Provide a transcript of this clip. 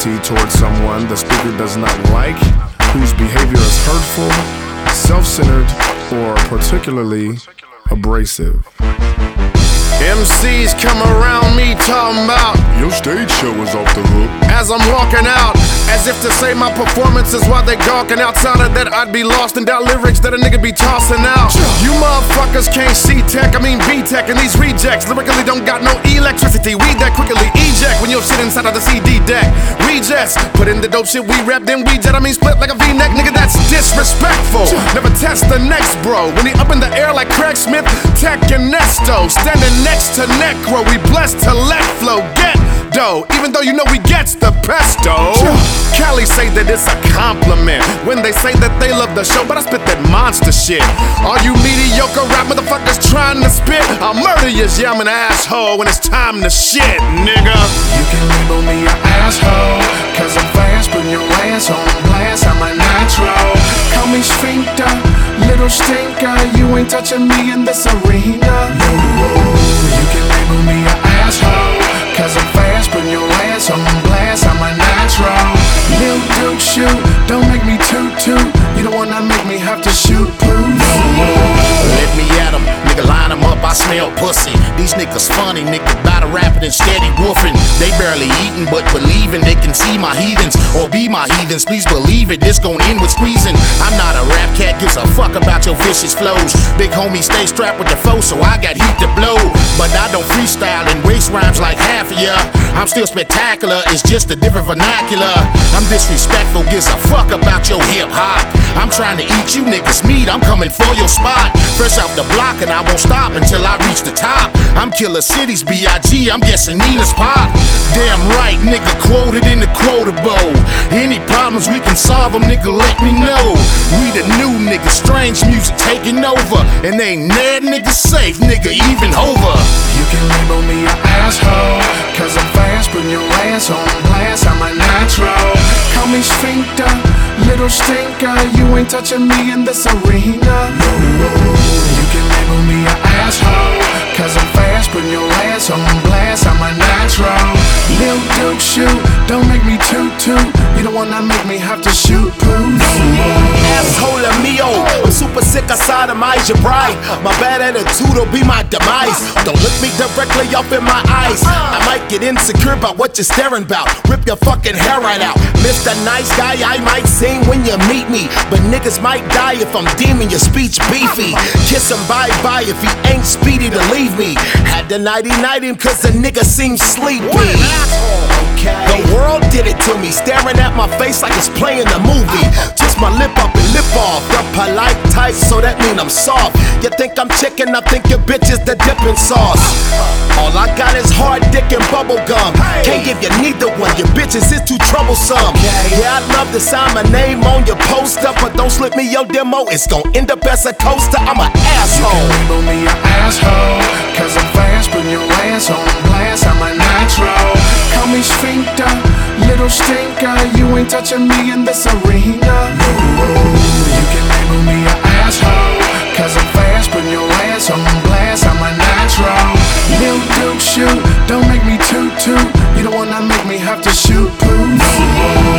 animosity towards someone the speaker does not like, whose behavior is hurtful, self-centered, or particularly abrasive. MCs come around me talking about your stage show is off the hook. As I'm walking out, as if to say my performance is why they gawking outside of that I'd be lost in doubt lyrics that a nigga be tossing out. You motherfuckers can't see tech, I mean B-Tech, and these rejects lyrically don't got no electricity. We that quickly eject when you're sitting inside of the CD deck. We just put in the dope shit we rap, then we jet, I mean split like a V-neck, nigga, that's disrespectful. Never test the next bro, when he up in the air like Craig Smith, Tech and Nesto, standing next to Necro, we blessed to let flow get dough, even though you know we gets the pesto. Cali say that it's a compliment when they say that they love the show, but I spit that monster shit. All you mediocre rap motherfuckers trying to spit, I'll murder you, yeah, I'm an asshole when it's time to shit, nigga. You can label me an asshole, cause I'm fast, putting your ass on blast, I'm a nitro. Call me sphincter, little stinker, you ain't touching me in this arena. You can label me an asshole, cause I'm fast, putting your ass on blast, I'm a nitro. Lil Duke shoot, don't make me toot. You don't wanna make me have to shoot poo. Let me at 'em, nigga, line 'em up, I smell pussy. These niggas funny, nigga, battle rapping and steady woofing. They barely eating, but believing they can see my heathens or be my heathens. Please believe it, this gon' end with squeezing. I'm not a rap cat, gives a fuck about your vicious flows. Big homie stay strapped with the foe, so I got heat to blow. But I don't freestyle and waste rhymes like half of ya. I'm still spectacular, it's just a different vernacular. I'm disrespectful, gives a fuck about your hip hop. I'm trying to eat you niggas meat, I'm coming for your spot. Fresh off the block and I won't stop until I reach the top. I'm Killer City's B.I.G., I'm guessing Nina's pop. Damn right, nigga, quoted in the quotable. Any problems we can solve them, nigga, let me know. We the new niggas, strange music taking over. And ain't mad niggas safe, nigga, even over. You can label me an asshole, cause I'm fast, putting your ass on blast, I'm a nitro. Call me sphincter, little stinker, you ain't touching me in this arena. You can label me an asshole, cause I'm fast, putting your ass on blast, I'm a nitro. Lil Duke shoot, don't make me toot. You don't wanna make me have to shoot poo. Asshole Mio, I'm super sick aside of my bride. My bad attitude'll be my demise. Don't look me directly up in my eyes. I might get insecure about what you're staring about. Rip your fucking hair right out. Mr. Nice Guy, I might sing when you meet me, but niggas might die if I'm deeming your speech beefy. Kiss him bye-bye if he ain't speedy to leave me. Had to nighty-night him cause the nigga seems sleepy. The world did it to me, staring at my face like it's playing a movie. Just my lip up and lip off, the polite type, so that mean I'm soft. You think I'm chicken, I think your bitch is the dipping sauce. All I got is hard dick and bubble gum. Can't give you neither one, your bitches is too troublesome. Yeah, I'd love to sign my name on your poster, but don't slip me your demo, it's gon' end up as a coaster. I'm an asshole. You can label me an asshole, cause I'm fast, putting your ass on blast, I'm a nitro. Call me sphincter, little stinker, you ain't touching me in this arena. You can label me an asshole, cause I'm fast, putting your ass on blast, I'm a nitro. Lil Duke shoot, don't make me toot. You don't wanna make me have to shoot poo.